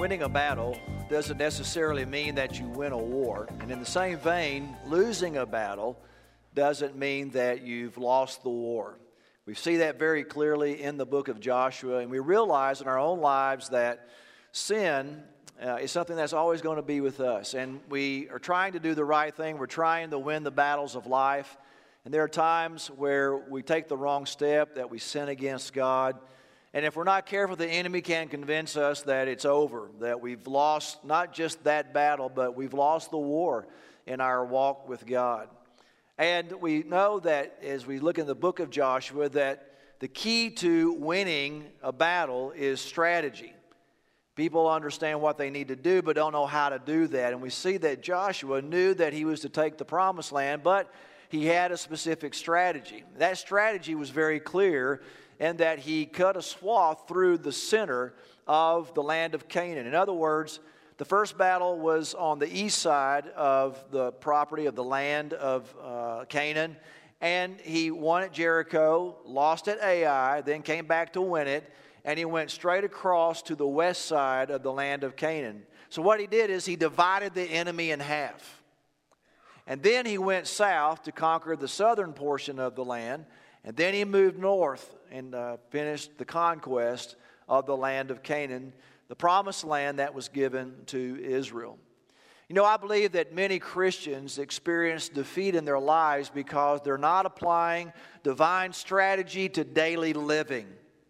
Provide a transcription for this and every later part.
winning a battle doesn't necessarily mean that you win a war. And in the same vein, losing a battle doesn't mean that you've lost the war. We see that very clearly in the book of Joshua, and we realize in our own lives that sin is something that's always going to be with us. And we are trying to do the right thing. We're trying to win the battles of life. And there are times where we take the wrong step, that we sin against God. And if we're not careful, the enemy can convince us that it's over, that we've lost not just that battle, but we've lost the war in our walk with God. And we know that as we look in the book of Joshua, that the key to winning a battle is strategy. People understand what they need to do, but don't know how to do that. And we see that Joshua knew that he was to take the promised land, but he had a specific strategy. That strategy was very clear, and that he cut a swath through the center of the land of Canaan. In other words, the first battle was on the east side of the property of the land of Canaan, and he won at Jericho, lost at Ai, then came back to win it, and he went straight across to the west side of the land of Canaan. So what he did is he divided the enemy in half. And then he went south to conquer the southern portion of the land, and then he moved north and finished the conquest of the land of Canaan, the promised land that was given to Israel. You know, I believe that many Christians experience defeat in their lives because they're not applying divine strategy to daily living.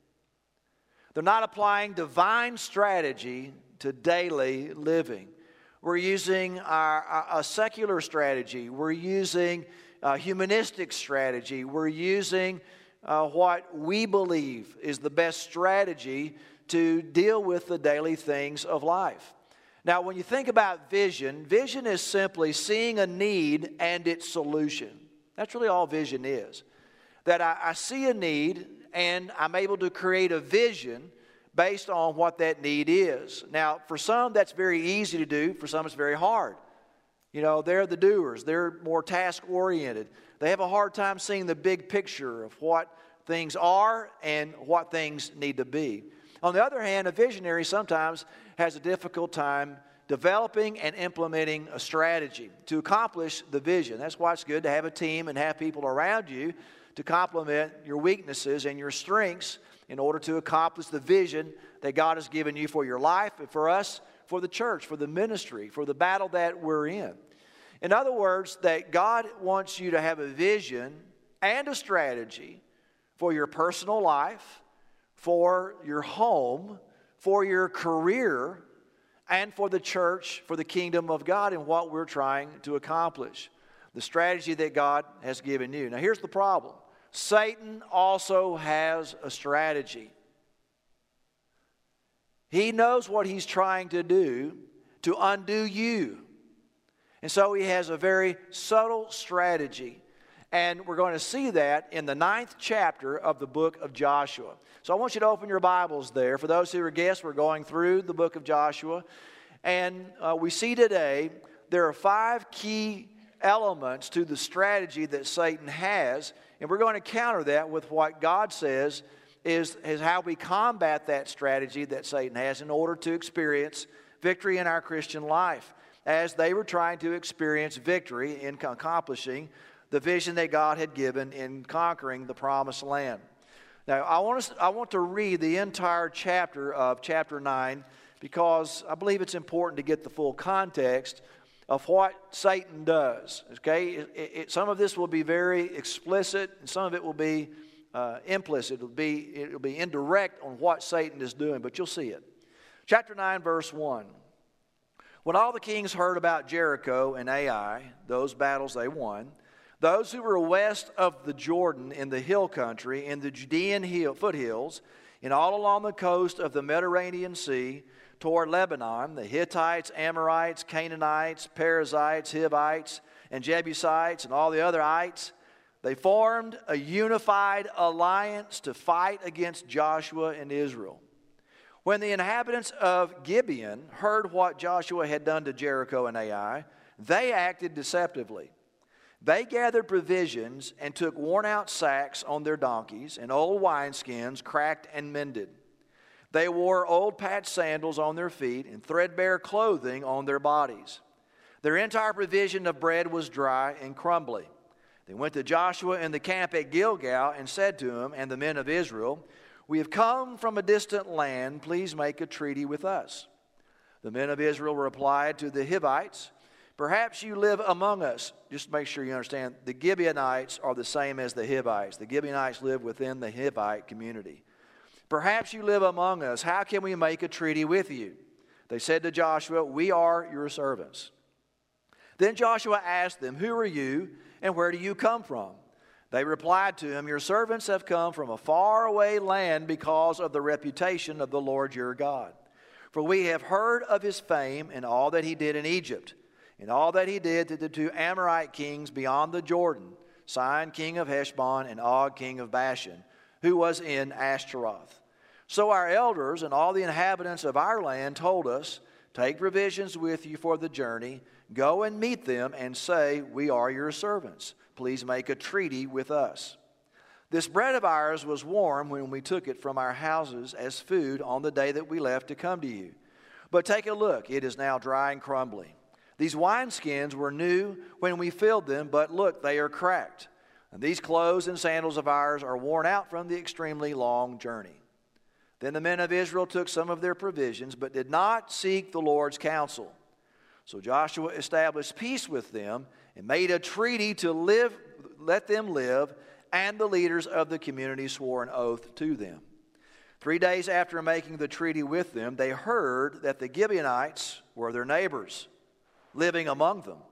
They're not applying divine strategy to daily living. We're using a secular strategy. We're using a humanistic strategy. We're using what we believe is the best strategy to deal with the daily things of life. Now, when you think about vision, vision is simply seeing a need and its solution. That's really all vision is. That I see a need and I'm able to create a vision based on what that need is. Now, for some, that's very easy to do. For some, it's very hard. You know, they're the doers. They're more task-oriented. They have a hard time seeing the big picture of what things are and what things need to be. On the other hand, a visionary sometimes has a difficult time developing and implementing a strategy to accomplish the vision. That's why it's good to have a team and have people around you to complement your weaknesses and your strengths in order to accomplish the vision that God has given you for your life and for us, for the church, for the ministry, for the battle that we're in. In other words, that God wants you to have a vision and a strategy for your personal life, for your home, for your career, and for the church, for the kingdom of God and what we're trying to accomplish. The strategy that God has given you. Now here's the problem. Satan also has a strategy. He knows what he's trying to do to undo you. And so he has a very subtle strategy. And we're going to see that in the 9th chapter of the book of Joshua. So I want you to open your Bibles there. For those who are guests, we're going through the book of Joshua. And we see today there are 5 key elements to the strategy that Satan has. And we're going to counter that with what God says is how we combat that strategy that Satan has in order to experience victory in our Christian life, as they were trying to experience victory in accomplishing the vision that God had given in conquering the promised land. Now, I want to read the entire chapter of chapter 9 because I believe it's important to get the full context of what Satan does. Okay, some of this will be very explicit, and some of it will be implicit. It'll be indirect on what Satan is doing, but you'll see it. Chapter 9, verse 1. When all the kings heard about Jericho and Ai, those battles they won, those who were west of the Jordan in the hill country, in the Judean foothills, and all along the coast of the Mediterranean Sea, toward Lebanon, the Hittites, Amorites, Canaanites, Perizzites, Hivites, and Jebusites, and all the other ites, they formed a unified alliance to fight against Joshua and Israel. When the inhabitants of Gibeon heard what Joshua had done to Jericho and Ai, they acted deceptively. They gathered provisions and took worn-out sacks on their donkeys and old wineskins cracked and mended. They wore old patched sandals on their feet and threadbare clothing on their bodies. Their entire provision of bread was dry and crumbly. They went to Joshua in the camp at Gilgal and said to him and the men of Israel, "We have come from a distant land. Please make a treaty with us." The men of Israel replied to the Hivites, "Perhaps you live among us." Just to make sure you understand, the Gibeonites are the same as the Hivites. The Gibeonites live within the Hivite community. "Perhaps you live among us. How can we make a treaty with you?" They said to Joshua, "We are your servants." Then Joshua asked them, "Who are you and where do you come from?" They replied to him, "Your servants have come from a faraway land because of the reputation of the Lord your God. For we have heard of his fame and all that he did in Egypt, and all that he did to the two Amorite kings beyond the Jordan, Sihon king of Heshbon and Og king of Bashan, who was in Ashtaroth. So our elders and all the inhabitants of our land told us, 'Take provisions with you for the journey. Go and meet them and say, "We are your servants. Please make a treaty with us." This bread of ours was warm when we took it from our houses as food on the day that we left to come to you. But take a look, it is now dry and crumbly. These wineskins were new when we filled them, but look, they are cracked. And these clothes and sandals of ours are worn out from the extremely long journey." Then the men of Israel took some of their provisions, but did not seek the Lord's counsel. So Joshua established peace with them and made a treaty to let them live, and the leaders of the community swore an oath to them. 3 days after making the treaty with them, they heard that the Gibeonites were their neighbors, living among them.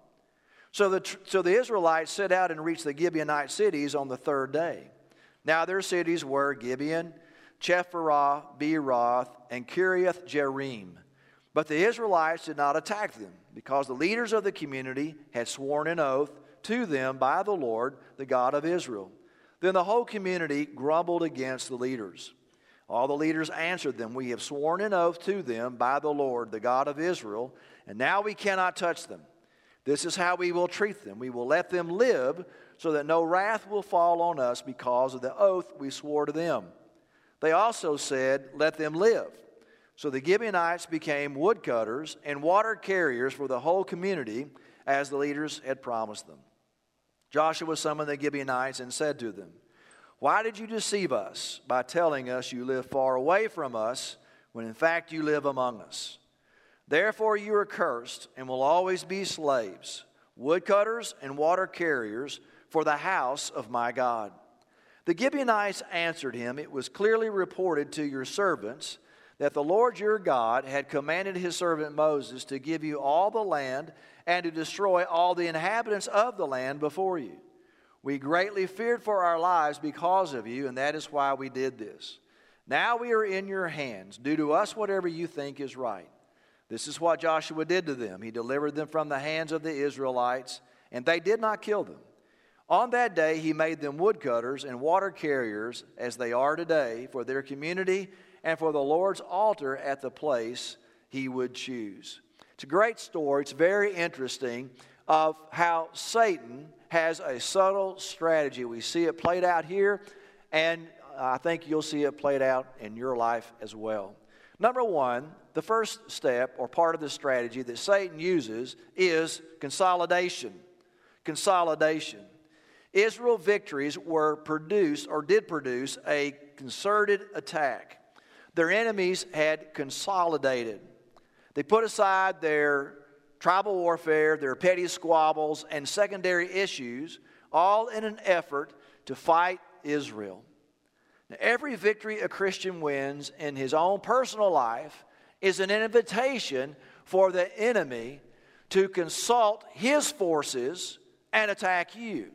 So the Israelites set out and reached the Gibeonite cities on the 3rd day. Now their cities were Gibeon, Chephirah, Beeroth, and Kiriath Jearim. But the Israelites did not attack them, because the leaders of the community had sworn an oath to them by the Lord, the God of Israel. Then the whole community grumbled against the leaders. All the leaders answered them, "We have sworn an oath to them by the Lord, the God of Israel, and now we cannot touch them. This is how we will treat them. We will let them live so that no wrath will fall on us because of the oath we swore to them." They also said, "Let them live." So the Gibeonites became woodcutters and water carriers for the whole community, as the leaders had promised them. Joshua summoned the Gibeonites and said to them, "Why did you deceive us by telling us you live far away from us, when in fact you live among us? Therefore you are cursed and will always be slaves, woodcutters and water carriers for the house of my God." The Gibeonites answered him, "It was clearly reported to your servants that the Lord your God had commanded his servant Moses to give you all the land and to destroy all the inhabitants of the land before you. We greatly feared for our lives because of you, and that is why we did this. Now we are in your hands. Do to us whatever you think is right." This is what Joshua did to them. He delivered them from the hands of the Israelites, and they did not kill them. On that day he made them woodcutters and water carriers, as they are today, for their community and for the Lord's altar at the place he would choose. It's a great story. It's very interesting of how Satan has a subtle strategy. We see it played out here, and I think you'll see it played out in your life as well. Number one, the first step or part of the strategy that Satan uses is consolidation. Consolidation. Israel victories did produce a concerted attack. Their enemies had consolidated. They put aside their tribal warfare, their petty squabbles, and secondary issues, all in an effort to fight Israel. Now, every victory a Christian wins in his own personal life is an invitation for the enemy to consult his forces and attack you.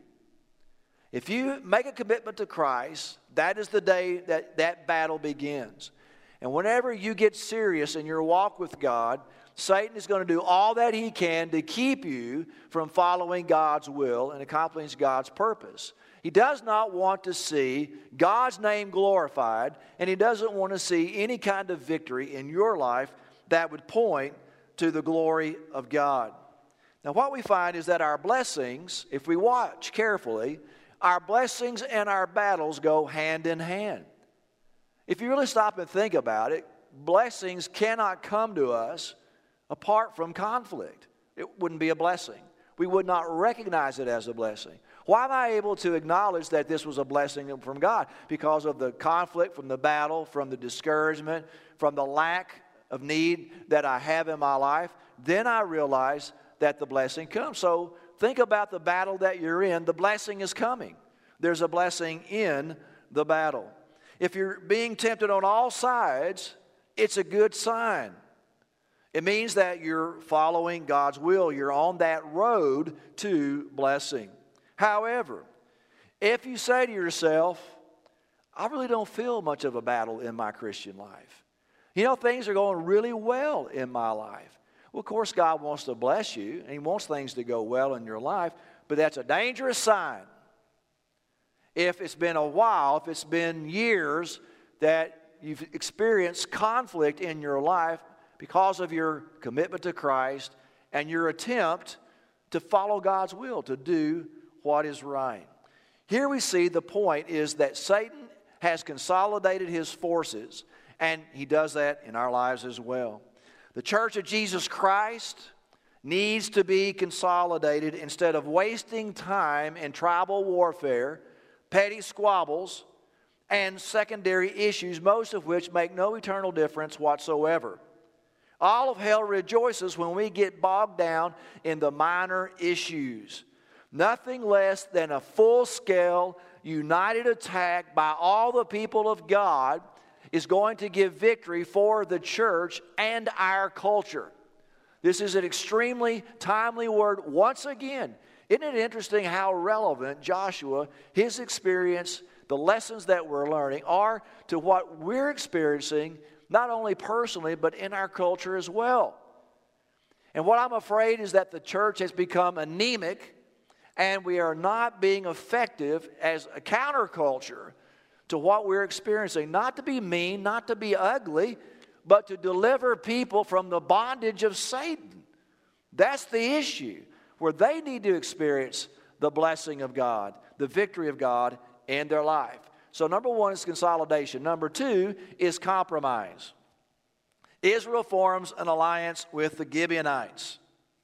If you make a commitment to Christ, that is the day that battle begins. And whenever you get serious in your walk with God, Satan is going to do all that he can to keep you from following God's will and accomplishing God's purpose. He does not want to see God's name glorified, and he doesn't want to see any kind of victory in your life that would point to the glory of God. Now, what we find is that our blessings, if we watch carefully, our blessings and our battles go hand in hand. If you really stop and think about it, blessings cannot come to us apart from conflict. It wouldn't be a blessing. We would not recognize it as a blessing. Why am I able to acknowledge that this was a blessing from God? Because of the conflict, from the battle, from the discouragement, from the lack of need that I have in my life. Then I realize that the blessing comes. So think about the battle that you're in. The blessing is coming. There's a blessing in the battle. If you're being tempted on all sides, it's a good sign. It means that you're following God's will. You're on that road to blessing. However, if you say to yourself, I really don't feel much of a battle in my Christian life. You know, things are going really well in my life. Well, of course, God wants to bless you, and He wants things to go well in your life, but that's a dangerous sign. If it's been a while, if it's been years that you've experienced conflict in your life because of your commitment to Christ and your attempt to follow God's will, to do what is right. Here we see the point is that Satan has consolidated his forces, and he does that in our lives as well. The Church of Jesus Christ needs to be consolidated instead of wasting time in tribal warfare, petty squabbles, and secondary issues, most of which make no eternal difference whatsoever. All of hell rejoices when we get bogged down in the minor issues. Nothing less than a full-scale, united attack by all the people of God is going to give victory for the church and our culture. This is an extremely timely word. Once again, isn't it interesting how relevant Joshua, his experience, the lessons that we're learning are to what we're experiencing, not only personally, but in our culture as well. And what I'm afraid is that the church has become anemic, and we are not being effective as a counterculture to what we're experiencing. Not to be mean, not to be ugly, but to deliver people from the bondage of Satan. That's the issue, where they need to experience the blessing of God, the victory of God in their life. So number one is consolidation. Number two is compromise. Israel forms an alliance with the Gibeonites.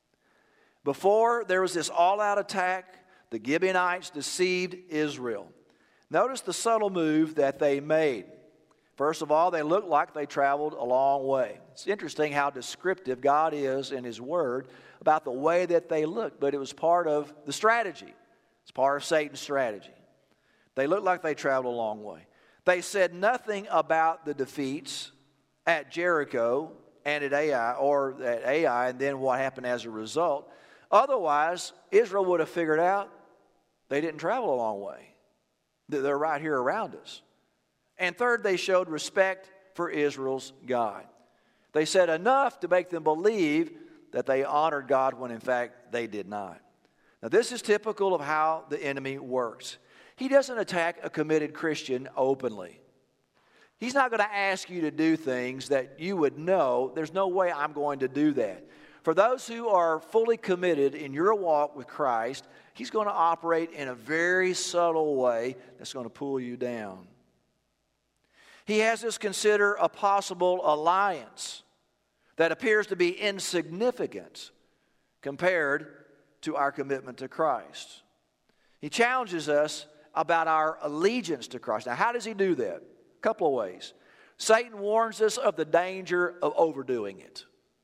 Before there was this all-out attack, the Gibeonites deceived Israel. Notice the subtle move that they made. First of all, they looked like they traveled a long way. It's interesting how descriptive God is in His Word about the way that they looked, but it was part of the strategy. It's part of Satan's strategy. They looked like they traveled a long way. They said nothing about the defeats at Jericho and at Ai, and then what happened as a result. Otherwise, Israel would have figured out they didn't travel a long way. They're right here around us. And third, they showed respect for Israel's God. They said enough to make them believe that they honored God when in fact they did not. Now this is typical of how the enemy works. He doesn't attack a committed Christian openly. He's not going to ask you to do things that you would know, there's no way I'm going to do that. For those who are fully committed in your walk with Christ, He's going to operate in a very subtle way that's going to pull you down. He has us consider a possible alliance that appears to be insignificant compared to our commitment to Christ. He challenges us about our allegiance to Christ. Now, how does he do that? A couple of ways. Satan warns us of the danger of overdoing it.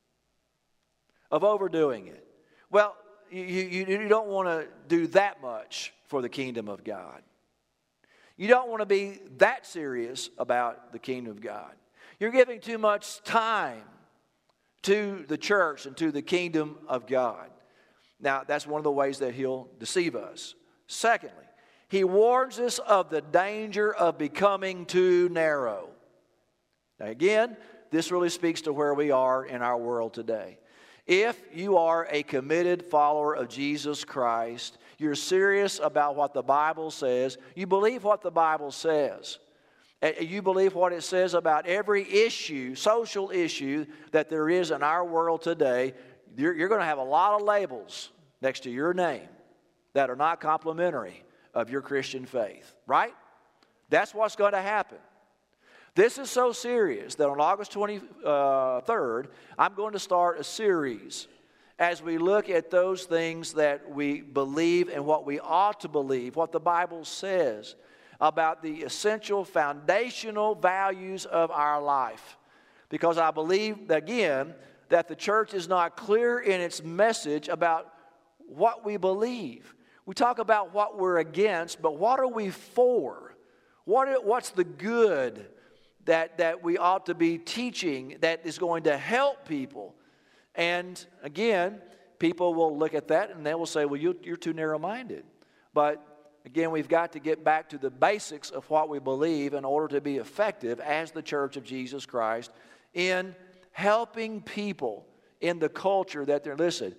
Well, you don't want to do that much for the kingdom of God. You don't want to be that serious about the kingdom of God. You're giving too much time to the church and to the kingdom of God. Now, that's one of the ways that he'll deceive us. Secondly, he warns us of the danger of becoming too narrow. Now, again, this really speaks to where we are in our world today. If you are a committed follower of Jesus Christ, you're serious about what the Bible says, you believe what the Bible says, you believe what it says about every issue, social issue that there is in our world today, you're going to have a lot of labels next to your name that are not complimentary of your Christian faith, right? That's what's going to happen. This is so serious that on August 23rd, I'm going to start a series as we look at those things that we believe and what we ought to believe, what the Bible says about the essential foundational values of our life. Because I believe, again, that the church is not clear in its message about what we believe. We talk about what we're against, but what are we for? What's the good that we ought to be teaching that is going to help people? And again, people will look at that and they will say, well, you're too narrow-minded. But again, we've got to get back to the basics of what we believe in order to be effective as the Church of Jesus Christ in helping people in the culture that they're, listen,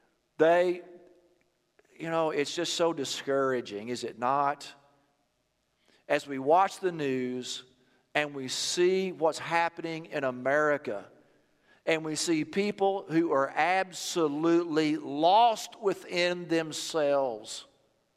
it's just so discouraging, is it not? As we watch the news and we see what's happening in America, and we see people who are absolutely lost within themselves.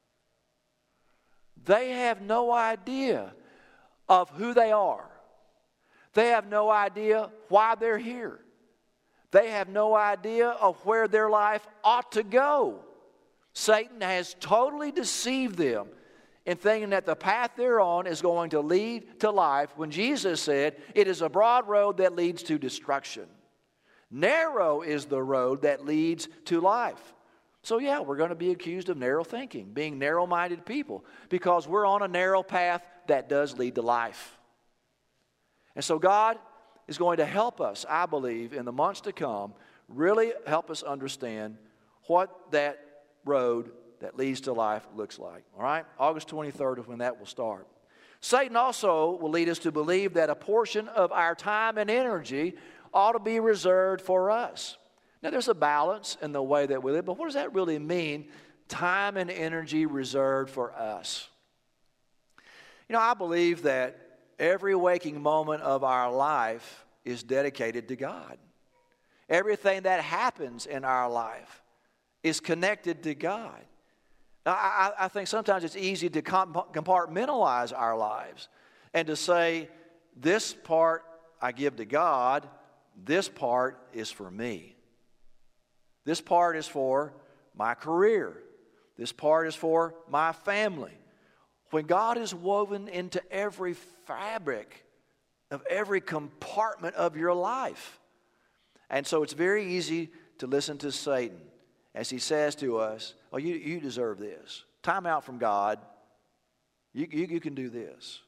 They have no idea of who they are. They have no idea why they're here. They have no idea of where their life ought to go. Satan has totally deceived them in thinking that the path they're on is going to lead to life, when Jesus said, it is a broad road that leads to destruction. Narrow is the road that leads to life. So yeah, we're going to be accused of narrow thinking, being narrow-minded people, because we're on a narrow path that does lead to life. And so God is going to help us, I believe, in the months to come, really help us understand what that road that leads to life looks like. All right? August 23rd is when that will start. Satan also will lead us to believe that a portion of our time and energy ought to be reserved for us. Now, there's a balance in the way that we live, but what does that really mean, time and energy reserved for us? I believe that every waking moment of our life is dedicated to God. Everything that happens in our life is connected to God. Now, I think sometimes it's easy to compartmentalize our lives and to say, this part I give to God, this part is for me. This part is for my career. This part is for my family. When God is woven into every fabric of every compartment of your life. And so it's very easy to listen to Satan as he says to us, oh, you deserve this. Time out from God. You can do this.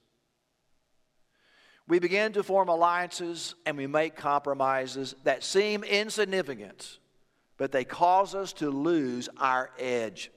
We begin to form alliances and we make compromises that seem insignificant, but they cause us to lose our edge.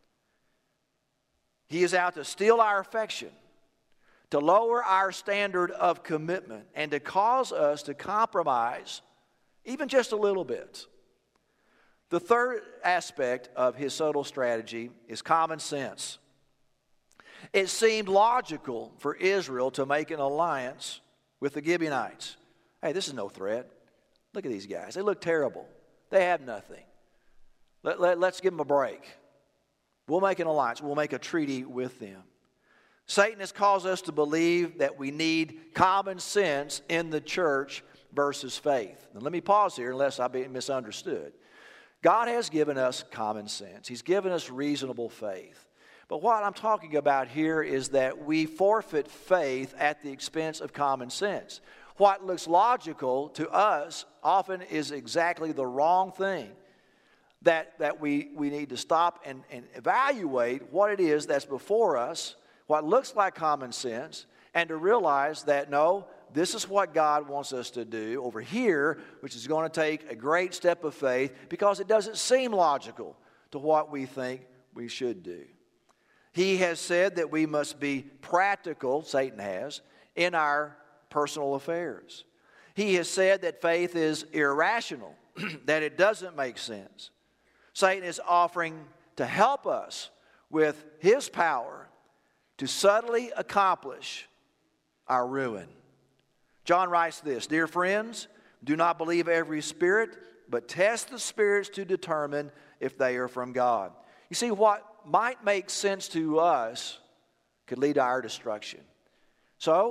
He is out to steal our affection, to lower our standard of commitment, and to cause us to compromise even just a little bit. The third aspect of his subtle strategy is common sense. It seemed logical for Israel to make an alliance with the Gibeonites. Hey, this is no threat. Look at these guys. They look terrible. They have nothing. Let's give them a break. We'll make an alliance. We'll make a treaty with them. Satan has caused us to believe that we need common sense in the church versus faith. Now, let me pause here unless I be misunderstood. God has given us common sense. He's given us reasonable faith. But what I'm talking about here is that we forfeit faith at the expense of common sense. What looks logical to us often is exactly the wrong thing. That we need to stop and evaluate what it is that's before us, what looks like common sense, and to realize that, no, this is what God wants us to do over here, which is going to take a great step of faith because it doesn't seem logical to what we think we should do. He has said that we must be practical, Satan has, in our personal affairs. He has said that faith is irrational, that it doesn't make sense. Satan is offering to help us with his power to subtly accomplish our ruin. John writes this, "Dear friends, do not believe every spirit, but test the spirits to determine if they are from God." You see, what might make sense to us could lead to our destruction. So,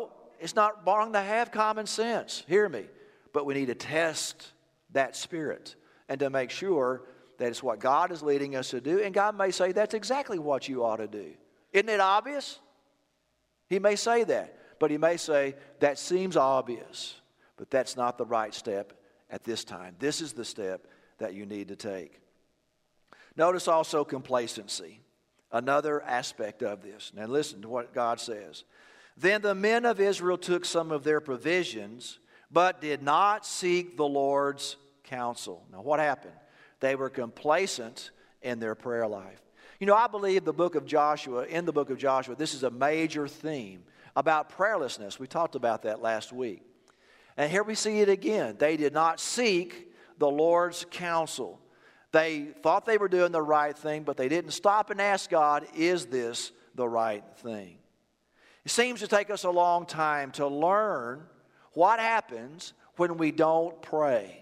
It's not wrong to have common sense. Hear me. But we need to test that spirit and to make sure that it's what God is leading us to do. And God may say, that's exactly what you ought to do. Isn't it obvious? He may say that. But He may say, that seems obvious. But that's not the right step at this time. This is the step that you need to take. Notice also complacency. Another aspect of this. Now listen to what God says. Then the men of Israel took some of their provisions, but did not seek the Lord's counsel. Now what happened? They were complacent in their prayer life. You know, I believe in the book of Joshua, this is a major theme about prayerlessness. We talked about that last week. And here we see it again. They did not seek the Lord's counsel. They thought they were doing the right thing, but they didn't stop and ask God, is this the right thing? It seems to take us a long time to learn what happens when we don't pray.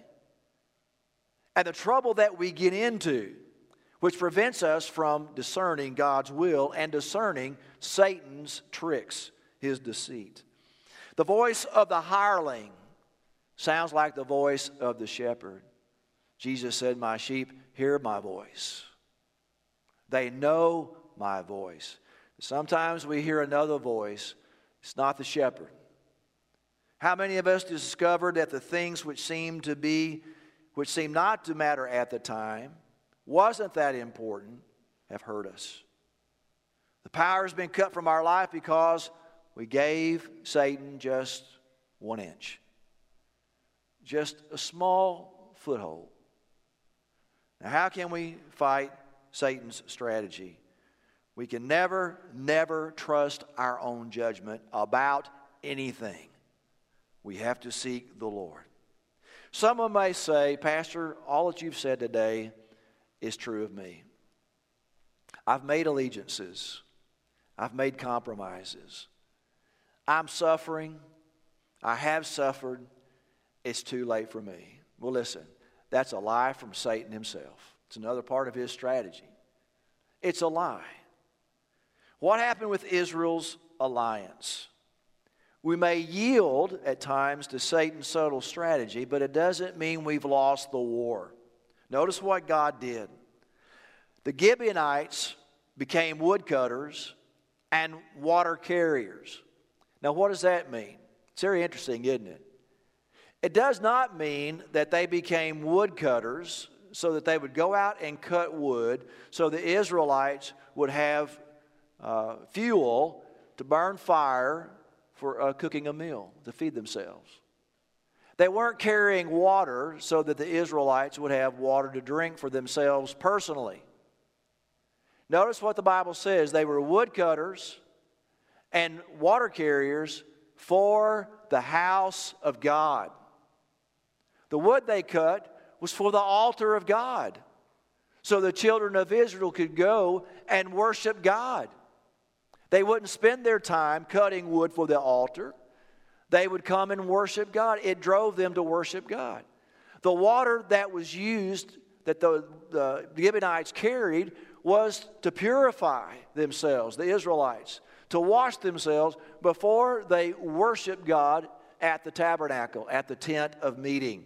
And the trouble that we get into, which prevents us from discerning God's will and discerning Satan's tricks, his deceit. The voice of the hireling sounds like the voice of the shepherd. Jesus said, my sheep hear my voice. They know my voice. Sometimes we hear another voice. It's not the shepherd. How many of us discovered that the things which seem not to matter at the time, wasn't that important, have hurt us? The power has been cut from our life because we gave Satan just 1 inch. Just a small foothold. Now, how can we fight Satan's strategy? We can never trust our own judgment about anything. We have to seek the Lord. Someone may say, Pastor, all that you've said today is true of me. I've made allegiances. I've made compromises. I'm suffering. I have suffered. It's too late for me. Well, listen, that's a lie from Satan himself. It's another part of his strategy. It's a lie. What happened with Israel's alliance? We may yield at times to Satan's subtle strategy, but it doesn't mean we've lost the war. Notice what God did. The Gibeonites became woodcutters and water carriers. Now, what does that mean? It's very interesting, isn't it? It does not mean that they became woodcutters so that they would go out and cut wood so the Israelites would have fuel to burn fire for cooking a meal to feed themselves. They weren't carrying water so that the Israelites would have water to drink for themselves personally. Notice what the Bible says. They were woodcutters and water carriers for the house of God. The wood they cut was for the altar of God, so the children of Israel could go and worship God. They wouldn't spend their time cutting wood for the altar. They would come and worship God. It drove them to worship God. The water that was used, that the Gibeonites carried, was to purify themselves, the Israelites, to wash themselves before they worshiped God at the tabernacle, at the tent of meeting.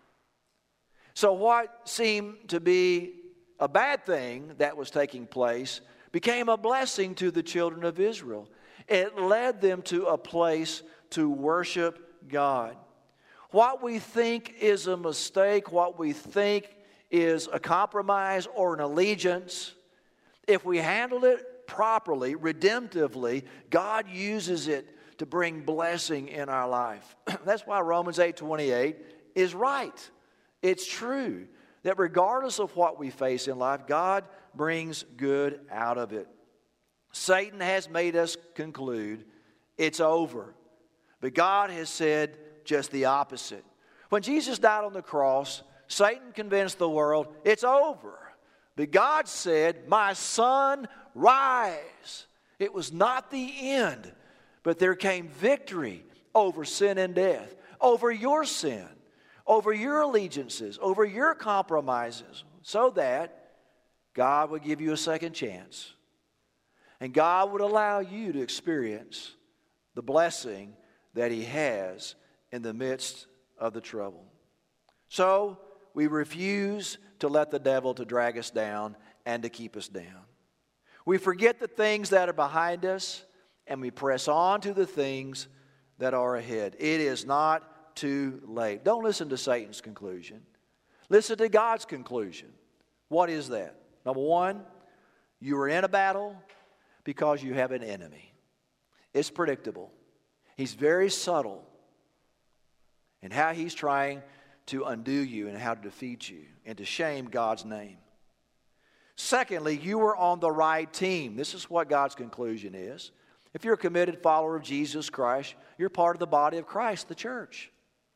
So what seemed to be a bad thing that was taking place became a blessing to the children of Israel. It led them to a place to worship God. What we think is a mistake, what we think is a compromise or an allegiance, if we handle it properly, redemptively, God uses it to bring blessing in our life. That's why Romans 8:28 is right. It's true that regardless of what we face in life, God brings good out of it. Satan has made us conclude it's over. But God has said just the opposite. When Jesus died on the cross, Satan convinced the world it's over. But God said, my son, rise. It was not the end, but there came victory over sin and death, over your sin, over your allegiances, over your compromises, so that God would give you a second chance. And God would allow you to experience the blessing that He has in the midst of the trouble. So we refuse to let the devil to drag us down and to keep us down. We forget the things that are behind us and we press on to the things that are ahead. It is not too late. Don't listen to Satan's conclusion. Listen to God's conclusion. What is that? Number one, you are in a battle because you have an enemy. It's predictable. He's very subtle in how he's trying to undo you and how to defeat you and to shame God's name. Secondly, you are on the right team. This is what God's conclusion is. If you're a committed follower of Jesus Christ, you're part of the body of Christ, the church.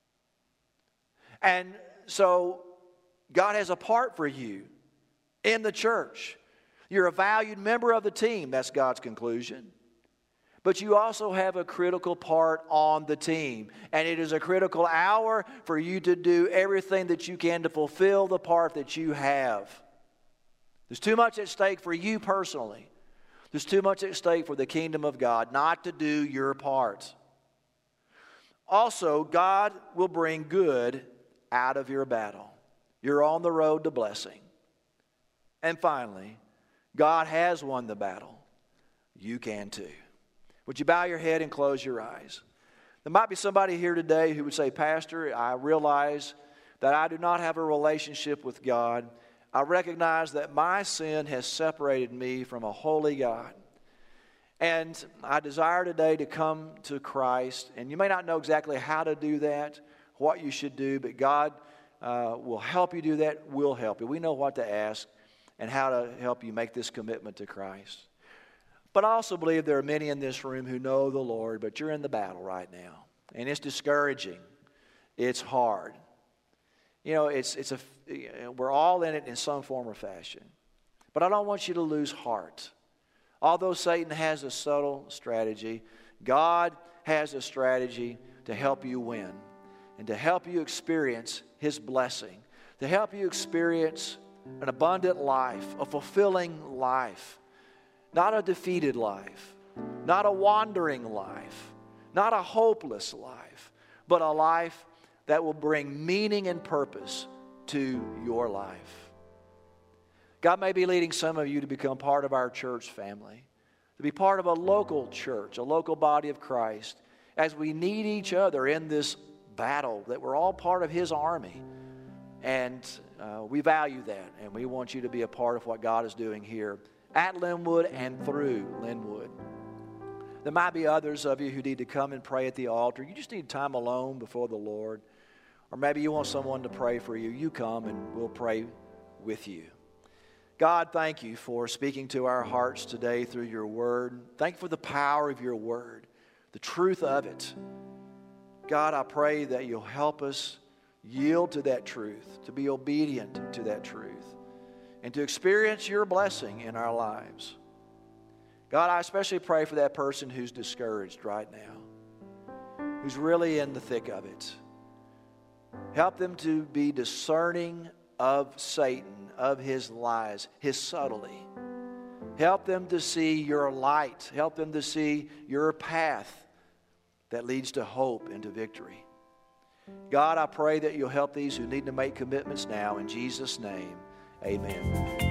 And so God has a part for you in the church. You're a valued member of the team. That's God's conclusion. But you also have a critical part on the team. And it is a critical hour for you to do everything that you can to fulfill the part that you have. There's too much at stake for you personally. There's too much at stake for the kingdom of God not to do your part. Also, God will bring good out of your battle. You're on the road to blessing. And finally, God has won the battle. You can too. Would you bow your head and close your eyes? There might be somebody here today who would say, Pastor, I realize that I do not have a relationship with God. I recognize that my sin has separated me from a holy God. And I desire today to come to Christ. And you may not know exactly how to do that, what you should do, but God will help you do that. We'll help you. We know what to ask and how to help you make this commitment to Christ. But I also believe there are many in this room who know the Lord, but you're in the battle right now. And it's discouraging. It's hard. You know, we're all in it in some form or fashion. But I don't want you to lose heart. Although Satan has a subtle strategy, God has a strategy to help you win and to help you experience His blessing, to help you experience an abundant life, a fulfilling life. Not a defeated life, not a wandering life, not a hopeless life, but a life that will bring meaning and purpose to your life. God may be leading some of you to become part of our church family, to be part of a local church, a local body of Christ, as we need each other in this battle, that we're all part of His army. And we value that, and we want you to be a part of what God is doing here at Linwood and through Linwood. There might be others of you who need to come and pray at the altar. You just need time alone before the Lord. Or maybe you want someone to pray for you. You come and we'll pray with you. God, thank you for speaking to our hearts today through your word. Thank you for the power of your word, the truth of it. God, I pray that you'll help us yield to that truth, to be obedient to that truth, and to experience your blessing in our lives. God, I especially pray for that person who's discouraged right now, who's really in the thick of it. Help them to be discerning of Satan, of his lies, his subtlety. Help them to see your light. Help them to see your path that leads to hope and to victory. God, I pray that you'll help these who need to make commitments now. In Jesus' name, amen.